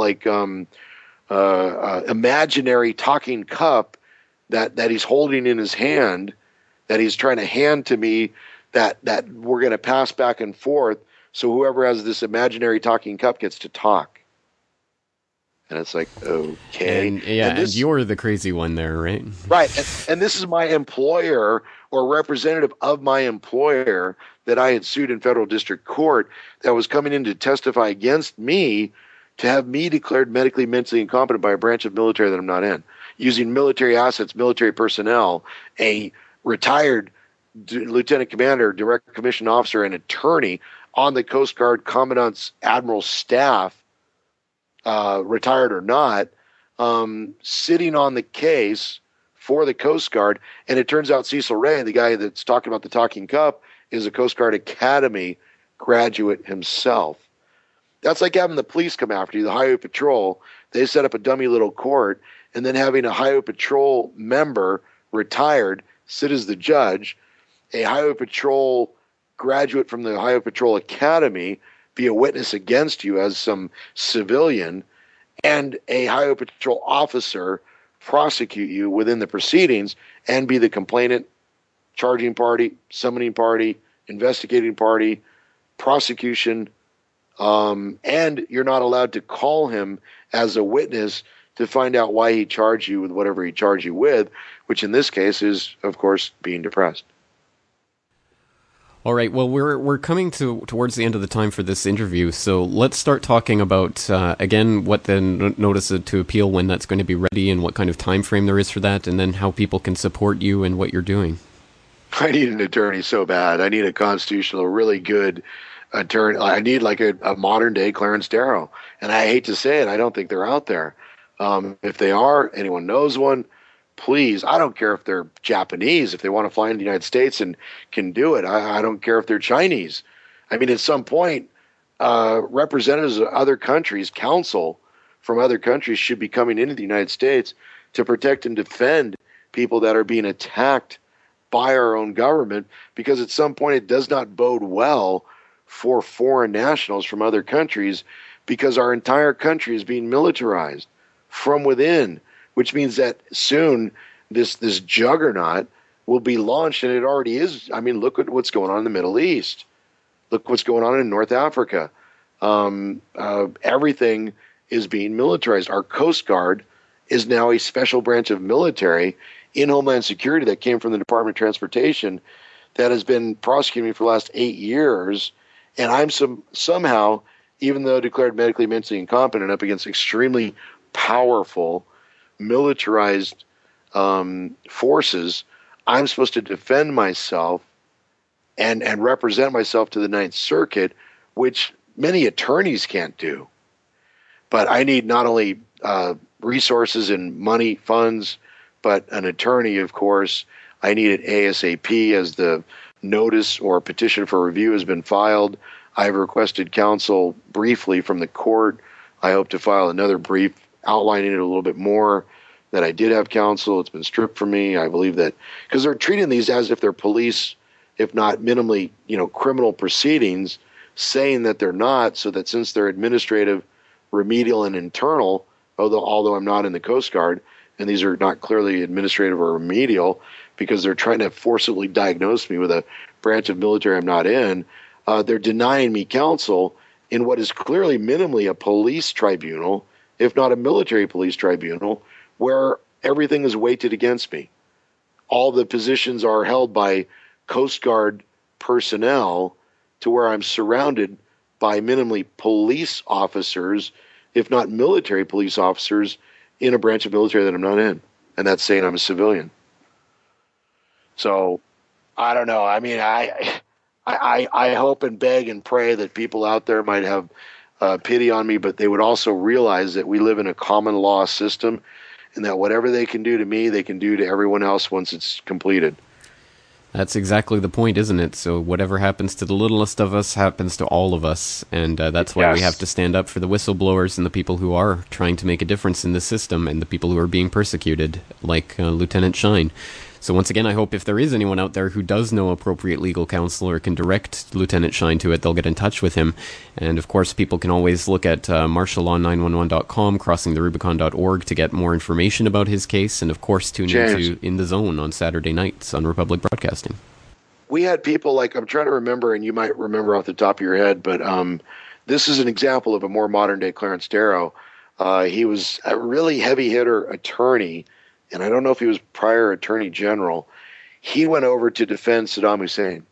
imaginary talking cup that he's holding in his hand, that he's trying to hand to me, that we're going to pass back and forth. So whoever has this imaginary talking cup gets to talk. And it's like, okay. And you're the crazy one there, right? Right. And this is my employer or representative of my employer that I had sued in federal district court that was coming in to testify against me to have me declared medically, mentally incompetent by a branch of military that I'm not in, using military assets, military personnel, a retired lieutenant commander, direct commissioned officer, and attorney on the Coast Guard Commandant's Admiral staff, retired or not, sitting on the case for the Coast Guard. And it turns out Cecil Ray, the guy that's talking about the talking cup, is a Coast Guard Academy graduate himself. That's like having the police come after you, the Highway Patrol. They set up a dummy little court, and then having a Highway Patrol member, retired, sit as the judge, a Highway Patrol graduate from the Highway Patrol Academy be a witness against you as some civilian, and a Highway Patrol officer prosecute you within the proceedings and be the complainant, charging party, summoning party, investigating party, prosecution, and you're not allowed to call him as a witness to find out why he charged you with whatever he charged you with, which in this case is, of course, being depressed. All right. Well, we're coming towards the end of the time for this interview, so let's start talking about again what the notice to appeal, when that's going to be ready, and what kind of time frame there is for that, and then how people can support you and what you're doing. I need an attorney so bad. I need a constitutional, really good attorney. I need like a modern day Clarence Darrow, and I hate to say it, I don't think they're out there. If they are, anyone knows one, please. I don't care if they're Japanese, if they want to fly into the United States and can do it. I don't care if they're Chinese. I mean, at some point, representatives of other countries, counsel from other countries should be coming into the United States to protect and defend people that are being attacked by our own government, because at some point it does not bode well for foreign nationals from other countries, because our entire country is being militarized from within, which means that soon this juggernaut will be launched, and it already is. I mean, look at what's going on in the Middle East. Look what's going on in North Africa. Everything is being militarized. Our Coast Guard is now a special branch of military in Homeland Security that came from the Department of Transportation that has been prosecuting me for the last 8 years, and I'm somehow, even though declared medically, mentally incompetent, up against extremely powerful militarized forces, I'm supposed to defend myself and represent myself to the Ninth Circuit, which many attorneys can't do. But I need not only resources and money, funds, but an attorney, of course. I need it ASAP as the notice or petition for review has been filed. I've requested counsel briefly from the court. I hope to file another brief outlining it a little bit more, that I did have counsel. It's been stripped from me. I believe that because they're treating these as if they're police, if not minimally, criminal proceedings, saying that they're not, so that since they're administrative, remedial, and internal, although I'm not in the Coast Guard, and these are not clearly administrative or remedial, because they're trying to forcibly diagnose me with a branch of military I'm not in, they're denying me counsel in what is clearly minimally a police tribunal, if not a military police tribunal, where everything is weighted against me. All the positions are held by Coast Guard personnel, to where I'm surrounded by minimally police officers, if not military police officers, in a branch of military that I'm not in. And that's saying I'm a civilian. So, I don't know. I mean, I hope and beg and pray that people out there might have pity on me, but they would also realize that we live in a common law system, and that whatever they can do to me, they can do to everyone else once it's completed. That's exactly the point, isn't it? So whatever happens to the littlest of us happens to all of us, and that's why we have to stand up for the whistleblowers and the people who are trying to make a difference in the system, and the people who are being persecuted, like Lieutenant Shine. So once again, I hope if there is anyone out there who does know appropriate legal counsel or can direct Lieutenant Shine to it, they'll get in touch with him. And of course, people can always look at martiallaw911.com, crossingtherubicon.org to get more information about his case, and of course tune into In the Zone on Saturday nights on Republic Broadcasting. We had people like, I'm trying to remember, and you might remember off the top of your head, but this is an example of a more modern-day Clarence Darrow. He was a really heavy-hitter attorney, and I don't know if he was prior attorney general. He went over to defend Saddam Hussein,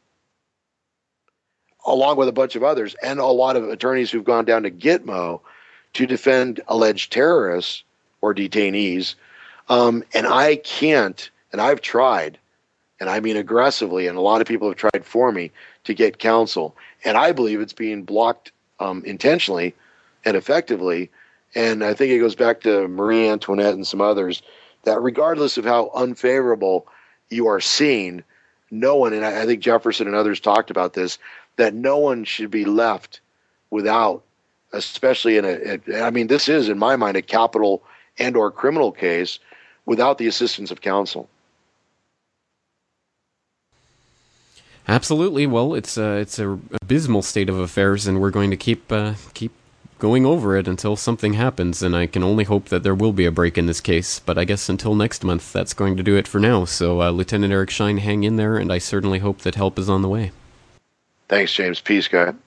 along with a bunch of others, and a lot of attorneys who've gone down to Gitmo to defend alleged terrorists or detainees. And I can't, and I've tried, and I mean aggressively, and a lot of people have tried for me to get counsel. And I believe it's being blocked intentionally and effectively. And I think it goes back to Marie Antoinette and some others, that regardless of how unfavorable you are seen, no one, and I think Jefferson and others talked about this, that no one should be left without, especially this is, in my mind, a capital and or criminal case, without the assistance of counsel. Absolutely. Well, it's a abysmal state of affairs, and we're going to keep going over it until something happens, and I can only hope that there will be a break in this case. But I guess until next month, that's going to do it for now. So, Lieutenant Eric Shine, hang in there, and I certainly hope that help is on the way. Thanks, James. Peace, guy.